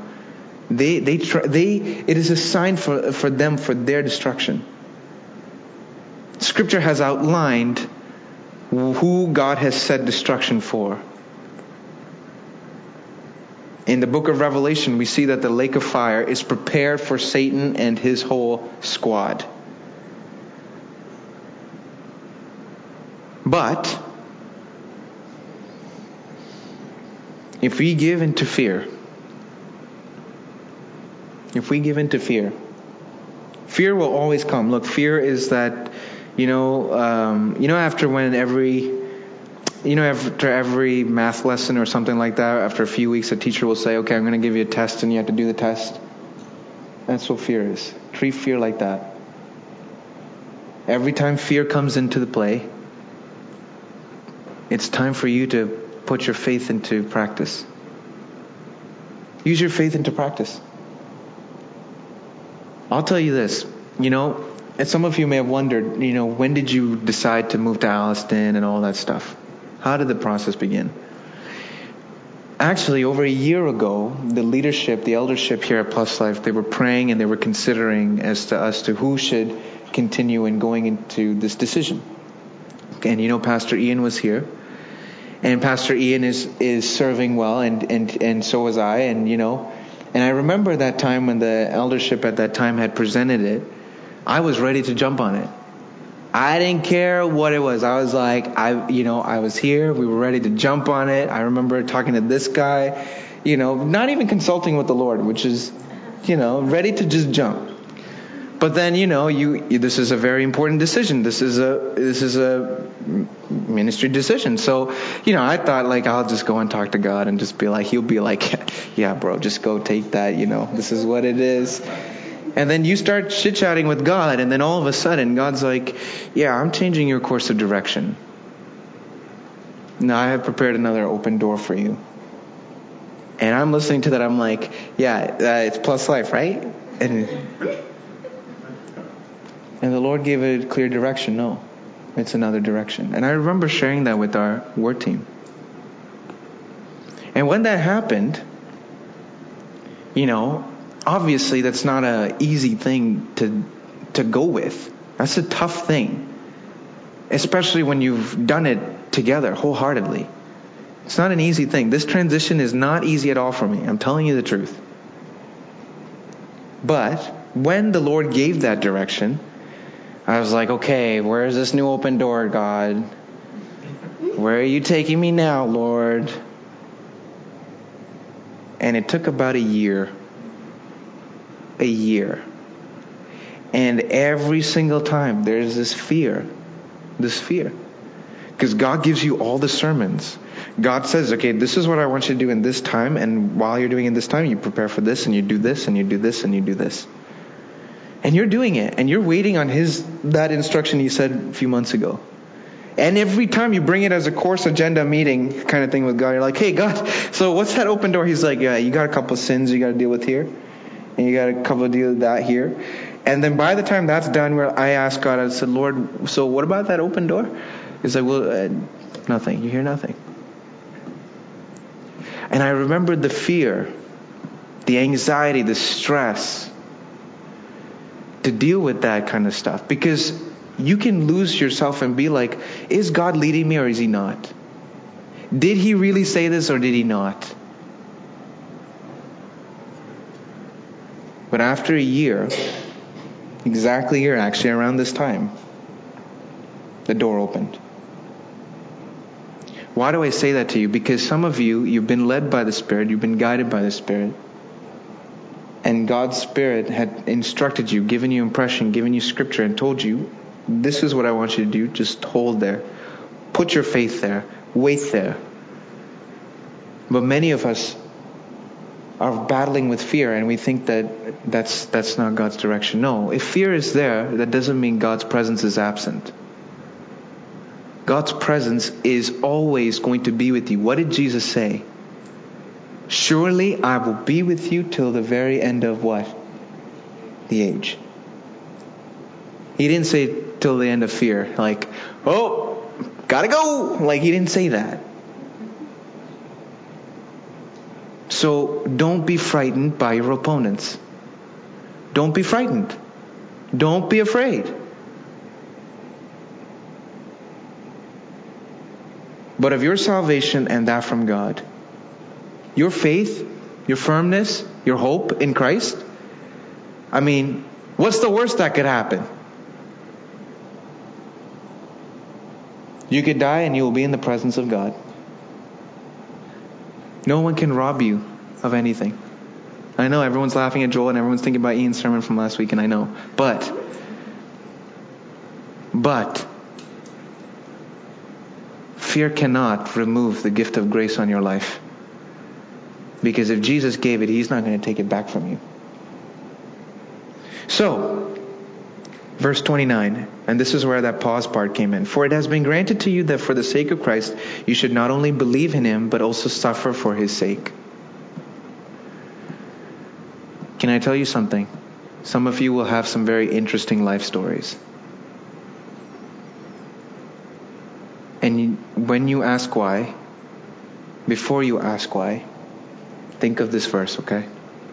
A: it is a sign for them, for their destruction. Scripture has outlined who God has set destruction for. In the book of Revelation, we see that the lake of fire is prepared for Satan and his whole squad. But if we give into fear, fear will always come. Look, fear is that, after every math lesson or something like that, after a few weeks, a teacher will say, okay, I'm going to give you a test and you have to do the test. That's what fear is. Treat fear like that. Every time fear comes into the play, it's time for you to put your faith into practice. Use your faith into practice. I'll tell you this, and some of you may have wondered, when did you decide to move to Alliston and all that stuff? How did the process begin? Actually, over a year ago, the eldership here at Plus Life, they were praying and they were considering as to who should continue in going into this decision. And Pastor Ian was here. And Pastor Ian is serving well, and so was I, and I remember that time when the eldership at that time had presented it, I was ready to jump on it. I didn't care what it was. I was like, I was here. We were ready to jump on it. I remember talking to this guy, not even consulting with the Lord, which is, ready to just jump. But then, this is a very important decision. This is a ministry decision. So, I thought I'll just go and talk to God and just be like, he'll be like, yeah, bro, just go take that. This is what it is. And then you start chit-chatting with God, and then all of a sudden, God's like, yeah, I'm changing your course of direction. Now I have prepared another open door for you. And I'm listening to that, I'm like, yeah, it's Plus Life, right? And the Lord gave a clear direction. No, it's another direction. And I remember sharing that with our work team. And when that happened, obviously that's not an easy thing to go with. That's a tough thing. Especially when you've done it together wholeheartedly. It's not an easy thing. This transition is not easy at all for me. I'm telling you the truth. But when the Lord gave that direction, I was like, okay, where's this new open door, God? Where are you taking me now, Lord? And it took about a year. And every single time there's this fear. Because God gives you all the sermons. God says, okay, this is what I want you to do in this time. And while you're doing it in this time, you prepare for this and you do this and you do this and you do this. And you're doing it. And you're waiting on that instruction he said a few months ago. And every time you bring it as a course agenda meeting kind of thing with God, you're like, hey, God, so what's that open door? He's like, yeah, you got a couple of sins you got to deal with here. And you got a couple of deal with that here. And then by the time that's done, I asked God, I said, Lord, so what about that open door? He's like, well, nothing. You hear nothing. And I remembered the fear, the anxiety, the stress to deal with that kind of stuff. Because you can lose yourself and be like, is God leading me or is he not? Did he really say this or did he not? But after a year, exactly a year actually, around this time, the door opened. Why do I say that to you? Because some of you've been led by the Spirit, you've been guided by the Spirit. And God's Spirit had instructed you, given you impression, given you scripture, and told you, this is what I want you to do. Just hold there. Put your faith there. Wait there. But many of us are battling with fear, and we think that that's not God's direction. No, if fear is there, that doesn't mean God's presence is absent. God's presence is always going to be with you. What did Jesus say? Surely I will be with you till the very end of what? The age. He didn't say till the end of fear. Like, oh, gotta go. Like, he didn't say that. So don't be frightened by your opponents. Don't be frightened. Don't be afraid. But of your salvation and that from God. Your faith, your firmness, your hope in Christ. I mean, what's the worst that could happen? You could die and you will be in the presence of God. No one can rob you of anything. I know everyone's laughing at Joel and everyone's thinking about Ian's sermon from last week, and I know. But fear cannot remove the gift of grace on your life. Because if Jesus gave it, he's not going to take it back from you. So, verse 29, and this is where that pause part came in. For it has been granted to you that for the sake of Christ, you should not only believe in him, but also suffer for his sake. Can I tell you something? Some of you will have some very interesting life stories. And when you ask why, before you ask why, think of this verse, okay?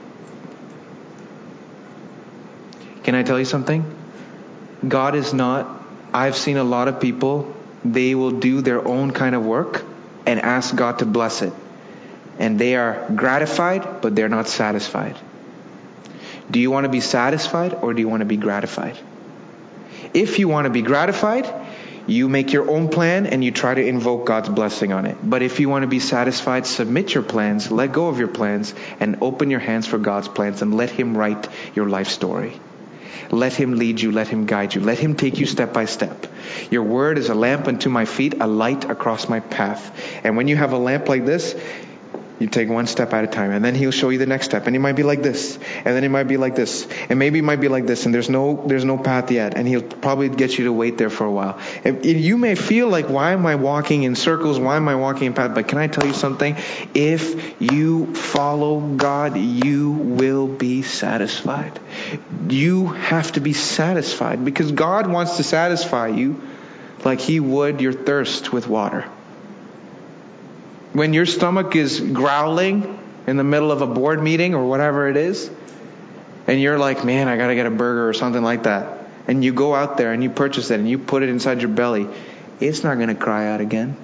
A: Can I tell you something? God is not, I've seen a lot of people, they will do their own kind of work and ask God to bless it. And they are gratified, but they're not satisfied. Do you want to be satisfied or do you want to be gratified? If you want to be gratified, you make your own plan and you try to invoke God's blessing on it. But if you want to be satisfied, submit your plans, let go of your plans, and open your hands for God's plans and let him write your life story. Let him lead you, let him guide you, let him take you step by step. Your word is a lamp unto my feet, a light across my path. And when you have a lamp like this, You take one step at a time, and then he'll show you the next step. And it might be like this, and then it might be like this, and maybe it might be like this, and there's no path yet. And he'll probably get you to wait there for a while. And you may feel like, why am I walking in circles? Why am I walking in path? But can I tell you something? If you follow God, you will be satisfied. You have to be satisfied, because God wants to satisfy you like He would your thirst with water. When your stomach is growling in the middle of a board meeting or whatever it is, and you're like, man, I got to get a burger or something like that, and you go out there and you purchase it and you put it inside your belly, it's not going to cry out again.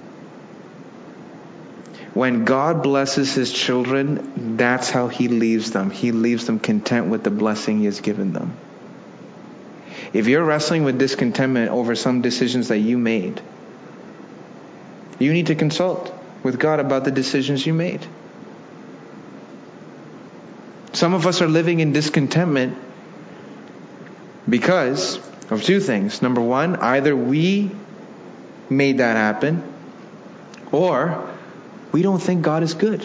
A: When God blesses His children, that's how He leaves them. He leaves them content with the blessing He has given them. If you're wrestling with discontentment over some decisions that you made, you need to consult with God about the decisions you made. Some of us are living in discontentment because of two things. Number one, either we made that happen, or we don't think God is good.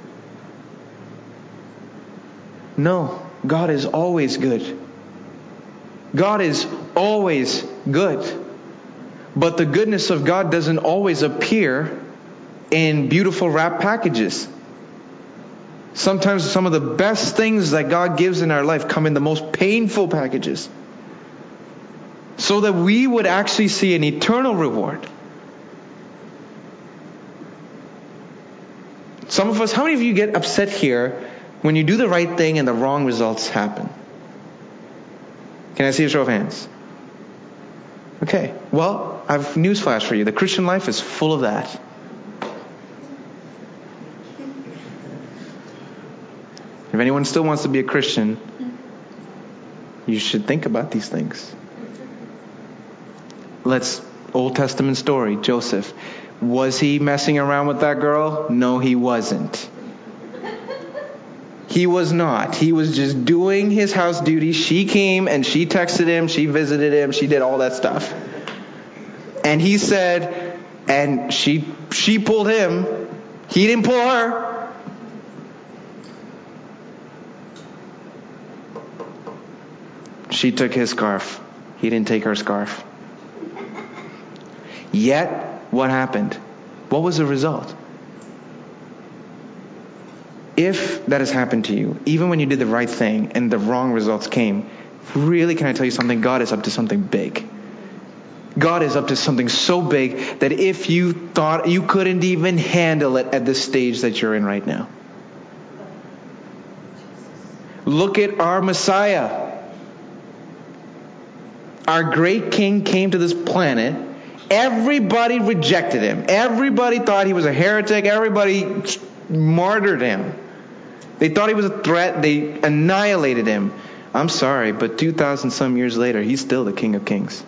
A: No, God is always good. God is always good. But the goodness of God doesn't always appear in beautiful wrap packages. Sometimes some of the best things that God gives in our life come in the most painful packages, so that we would actually see an eternal reward. Some of us, how many of you get upset here when you do the right thing and the wrong results happen? Can I see a show of hands? Okay, well, I have newsflash for you. The Christian life is full of that. If anyone still wants to be a Christian, you should think about these things. Old Testament story, Joseph. Was he messing around with that girl? No, he wasn't. He was not. He was just doing his house duties. She came and she texted him, she visited him, she did all that stuff. And he said, and she pulled him, he didn't pull her. She took his scarf. He didn't take her scarf. Yet, what happened? What was the result? If that has happened to you, even when you did the right thing and the wrong results came, really, can I tell you something? God is up to something big. God is up to something so big that if you thought you couldn't even handle it at the stage that you're in right now. Look at our Messiah. Our great King came to this planet. Everybody rejected him. Everybody thought he was a heretic. Everybody martyred him. They thought he was a threat. They annihilated him. I'm sorry, but 2,000 some years later, he's still the King of Kings.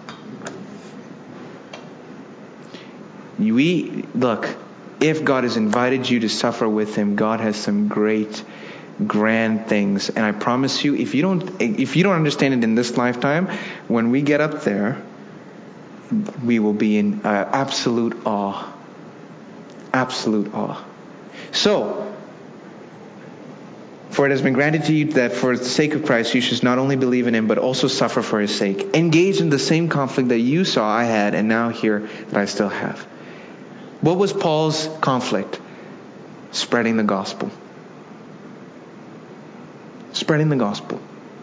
A: Look, if God has invited you to suffer with Him, God has some great, grand things. And I promise you, if you don't understand it in this lifetime, when we get up there, we will be in absolute awe. Absolute awe. So, for it has been granted to you that for the sake of Christ you should not only believe in Him, but also suffer for His sake. Engage in the same conflict that you saw I had and now hear that I still have. What was Paul's conflict? Spreading the gospel. Spreading the gospel.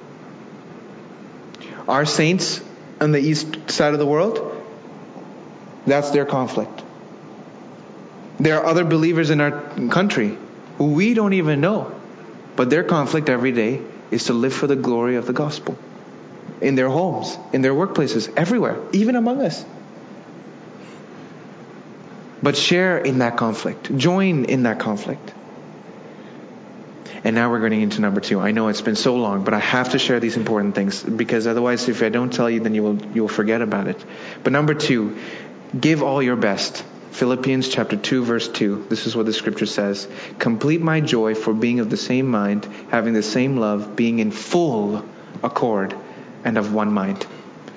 A: Our saints on the east side of the world, that's their conflict. There are other believers in our country who we don't even know, but their conflict every day is to live for the glory of the gospel. In their homes, in their workplaces, everywhere, even among us. But share in that conflict. Join in that conflict. And now we're getting into number 2. I know it's been so long, but I have to share these important things, because otherwise if I don't tell you, then you will forget about it. But number 2, give all your best. Philippians chapter 2 verse 2. This is what the scripture says. Complete my joy for being of the same mind, having the same love, being in full accord and of one mind.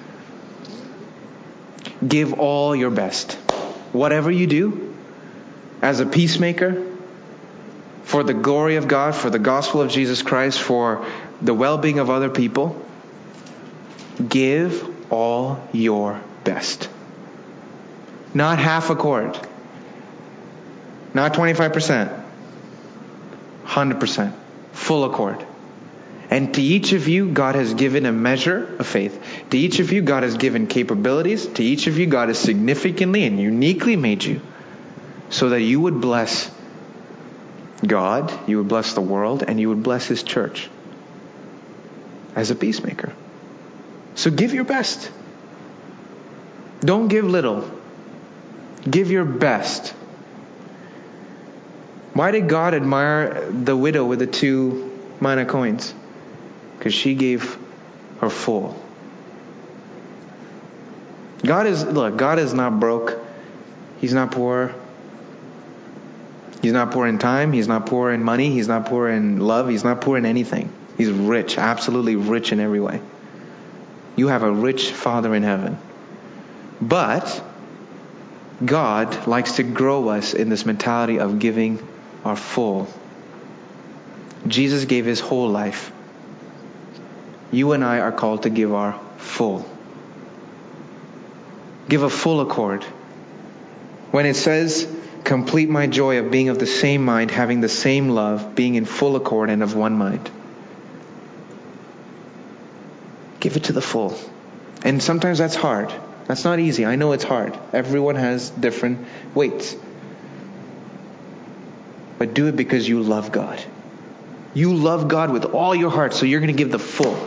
A: Give all your best. Whatever you do, as a peacemaker, for the glory of God, for the gospel of Jesus Christ, for the well-being of other people, give all your best. Not half a quart. Not 25%. 100%. Full accord. And to each of you, God has given a measure of faith. To each of you, God has given capabilities. To each of you, God has significantly and uniquely made you so that you would bless God, you would bless the world, and you would bless His church as a peacemaker. So give your best. Don't give little. Give your best. Why did God admire the widow with the 2 mina coins? Because she gave her full. God is not broke. He's not poor. He's not poor in time. He's not poor in money. He's not poor in love. He's not poor in anything. He's rich, absolutely rich in every way. You have a rich Father in heaven. But God likes to grow us in this mentality of giving our full. Jesus gave His whole life. You and I are called to give our full. Give a full accord. When it says, complete my joy of being of the same mind, having the same love, being in full accord and of one mind. Give it to the full. And sometimes that's hard. That's not easy. I know it's hard. Everyone has different weights. But do it because you love God. You love God with all your heart, so you're going to give the full.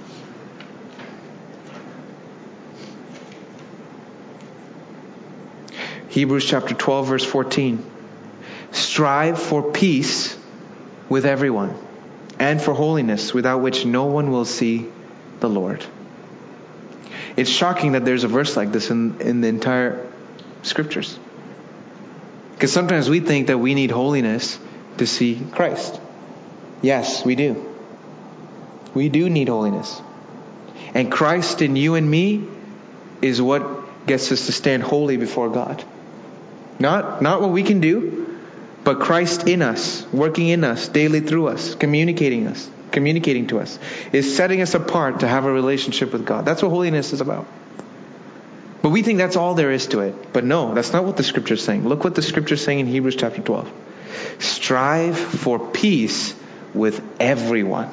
A: Hebrews chapter 12, verse 14. Strive for peace with everyone, and for holiness, without which no one will see the Lord. It's shocking that there's a verse like this in the entire scriptures. Because sometimes we think that we need holiness to see Christ. Yes, we do. We do need holiness. And Christ in you and me is what gets us to stand holy before God. Not what we can do, but Christ in us, working in us, daily through us, communicating to us, is setting us apart to have a relationship with God. That's what holiness is about. But we think that's all there is to it. But no, that's not what the scripture is saying. Look what the scripture is saying in Hebrews chapter 12. Strive for peace with everyone.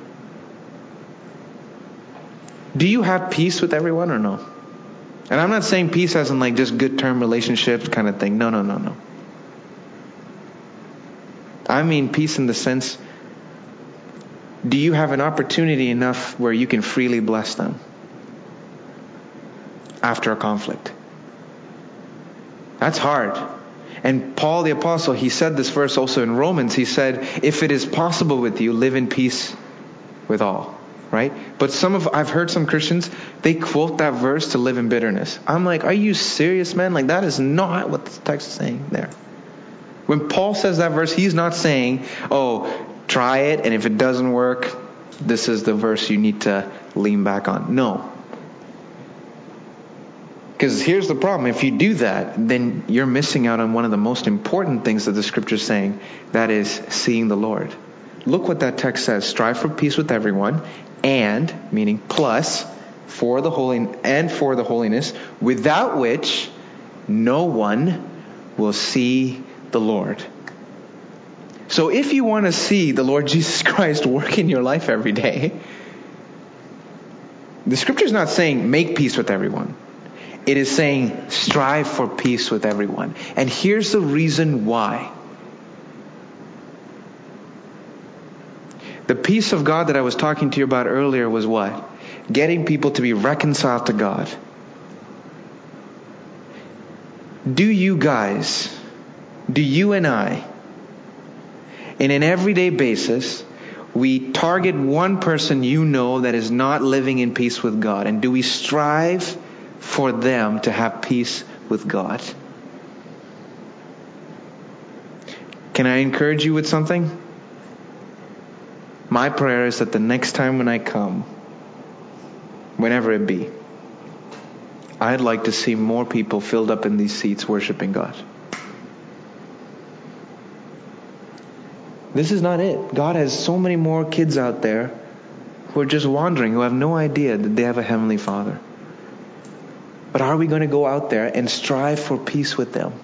A: Do you have peace with everyone or no? And I'm not saying peace as in like just good term relationships kind of thing. No. I mean peace in the sense, do you have an opportunity enough where you can freely bless them after a conflict? That's hard. And Paul the Apostle, he said this verse also in Romans. He said, if it is possible with you, live in peace with all. Right? But I've heard some Christians, they quote that verse to live in bitterness. I'm like, are you serious, man? Like, that is not what the text is saying there. When Paul says that verse, he's not saying, oh, try it, and if it doesn't work, this is the verse you need to lean back on. No. Because here's the problem. If you do that, then you're missing out on one of the most important things that the scripture is saying. That is seeing the Lord. Look what that text says. Strive for peace with everyone, and, meaning plus, for the holiness, without which no one will see the Lord. So if you want to see the Lord Jesus Christ work in your life every day, the scripture is not saying make peace with everyone. It is saying strive for peace with everyone. And here's the reason why. The peace of God that I was talking to you about earlier was what? Getting people to be reconciled to God. Do you and I, in an everyday basis, we target one person you know that is not living in peace with God, and do we strive for them to have peace with God? Can I encourage you with something? My prayer is that the next time when I come, whenever it be, I'd like to see more people filled up in these seats worshiping God. This is not it. God has so many more kids out there who are just wandering, who have no idea that they have a Heavenly Father. But are we going to go out there and strive for peace with them?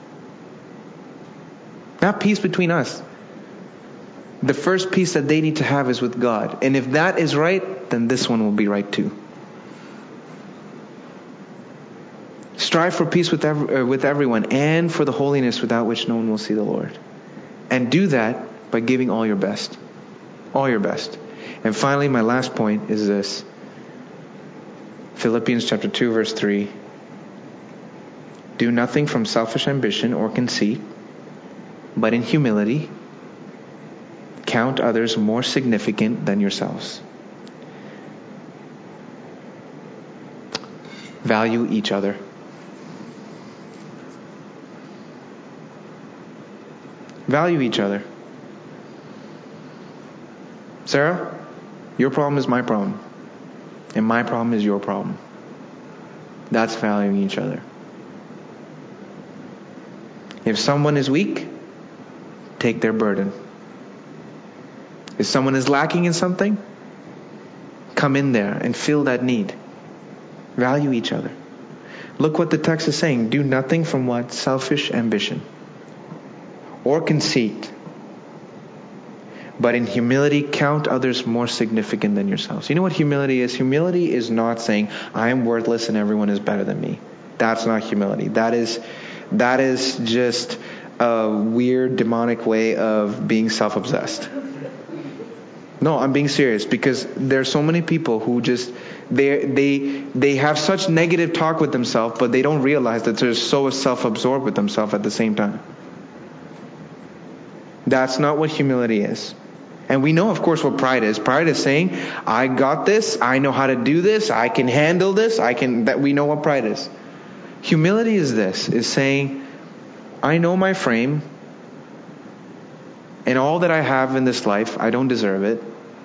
A: Not peace between us. The first peace that they need to have is with God. And if that is right, then this one will be right too. Strive for peace with everyone and for the holiness without which no one will see the Lord. And do that by giving all your best. All your best. And finally, my last point is this. Philippians chapter 2, verse 3. Do nothing from selfish ambition or conceit, but in humility, count others more significant than yourselves. Value each other. Value each other. Sarah, your problem is my problem. And my problem is your problem. That's valuing each other. If someone is weak, take their burden. If someone is lacking in something, come in there and fill that need. Value each other. Look what the text is saying. Do nothing from what? Selfish ambition or conceit. But in humility, count others more significant than yourselves. You know what humility is? Humility is not saying, I am worthless and everyone is better than me. That's not humility. That is just a weird demonic way of being self-obsessed. No, I'm being serious, because there's so many people who just they have such negative talk with themselves, but they don't realize that they're so self-absorbed with themselves at the same time. That's not what humility is. And we know, of course, what pride is. Pride is saying, I got this, I know how to do this, I can handle this, that we know what pride is. Humility is this, is saying, I know my frame, and all that I have in this life, I don't deserve it.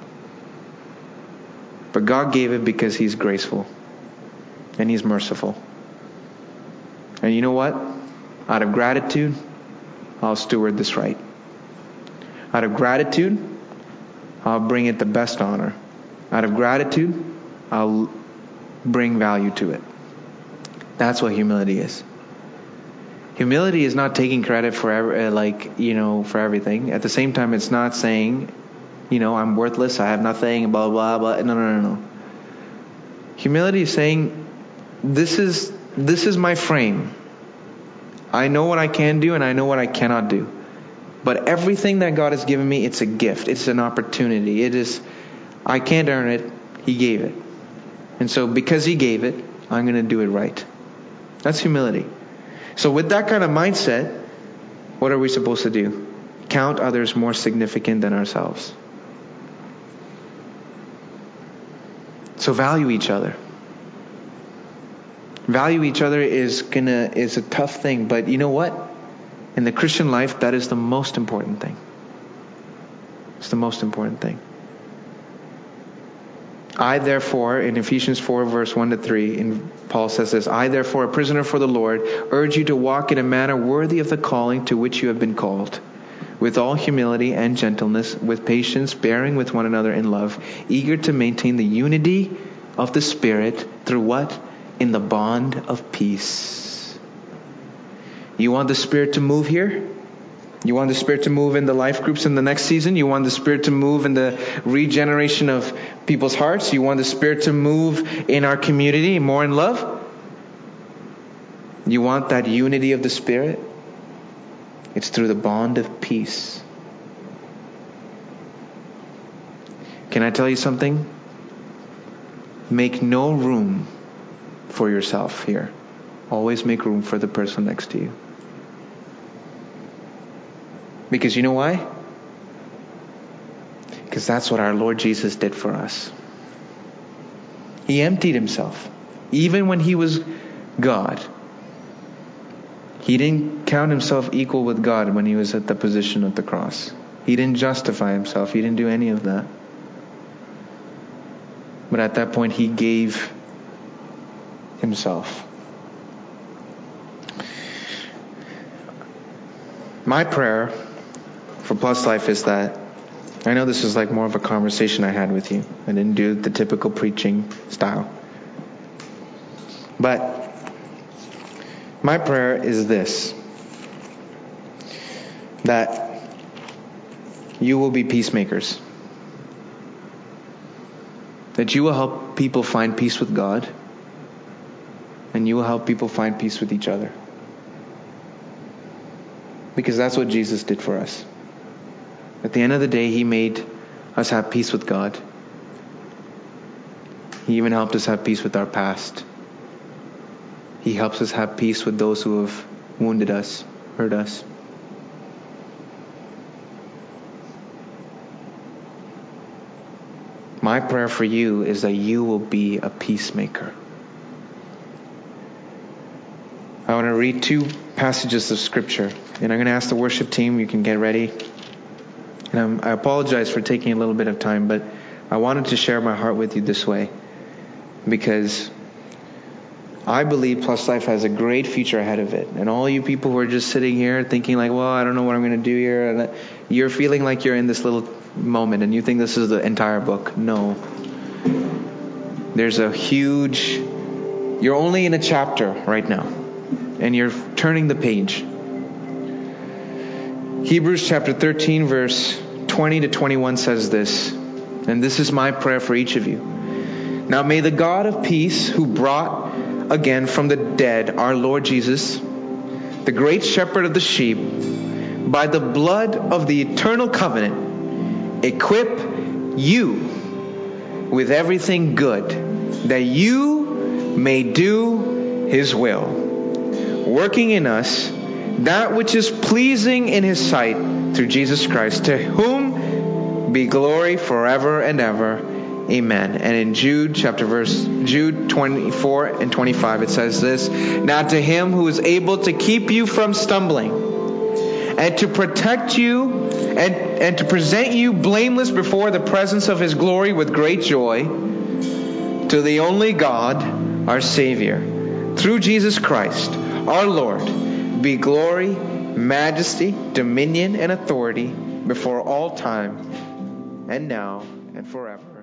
A: But God gave it because He's graceful. And He's merciful. And you know what? Out of gratitude, I'll steward this right. Out of gratitude, I'll bring it the best honor. Out of gratitude, I'll bring value to it. That's what humility is. Humility is not taking credit for everything. At the same time, it's not saying, I'm worthless, I have nothing, blah, blah, blah. No. Humility is saying, this is my frame. I know what I can do and I know what I cannot do. But everything that God has given me, it's a gift. It's an opportunity. I can't earn it. He gave it. And so because He gave it, I'm going to do it right. That's humility. So with that kind of mindset, what are we supposed to do? Count others more significant than ourselves. So value each other. Value each other is a tough thing, but you know what? In the Christian life, that is the most important thing. It's the most important thing. I therefore, in Ephesians 4 verse 1-3, Paul says this, I therefore, a prisoner for the Lord, urge you to walk in a manner worthy of the calling to which you have been called, with all humility and gentleness, with patience, bearing with one another in love, eager to maintain the unity of the Spirit through what? In the bond of peace. You want the Spirit to move here? You want the Spirit to move in the life groups in the next season? You want the Spirit to move in the regeneration of people's hearts? You want the Spirit to move in our community more in love? You want that unity of the Spirit? It's through the bond of peace. Can I tell you something? Make no room for yourself here. Always make room for the person next to you. Because you know why? Because that's what our Lord Jesus did for us. He emptied Himself. Even when He was God, He didn't count Himself equal with God when He was at the position of the cross. He didn't justify Himself. He didn't do any of that. But at that point, He gave Himself. My prayer for Plus Life is that I know this is like more of a conversation I had with you. I didn't do the typical preaching style. But my prayer is this: that you will be peacemakers. That you will help people find peace with God, and you will help people find peace with each other. Because that's what Jesus did for us. At the end of the day, He made us have peace with God. He even helped us have peace with our past. He helps us have peace with those who have wounded us, hurt us. My prayer for you is that you will be a peacemaker. I want to read 2 passages of Scripture, and I'm going to ask the worship team, you can get ready. And I apologize for taking a little bit of time, but I wanted to share my heart with you this way, because I believe Plus Life has a great future ahead of it. And all you people who are just sitting here thinking like, well, I don't know what I'm going to do here, and you're feeling like you're in this little moment and you think this is the entire book. No. There's a huge... You're only in a chapter right now, and you're turning the page. Hebrews chapter 13, verse 20 to 21 says this, and this is my prayer for each of you. Now may the God of peace, who brought again from the dead our Lord Jesus, the great shepherd of the sheep, by the blood of the eternal covenant, equip you with everything good, that you may do His will, working in us that which is pleasing in His sight through Jesus Christ, to whom be glory forever and ever. Amen. And in Jude 24 and 25, it says this: Now to Him who is able to keep you from stumbling, and to protect you, and to present you blameless before the presence of His glory with great joy, to the only God, our Savior, through Jesus Christ, our Lord, be glory, majesty, dominion, and authority before all time, and now, and forever.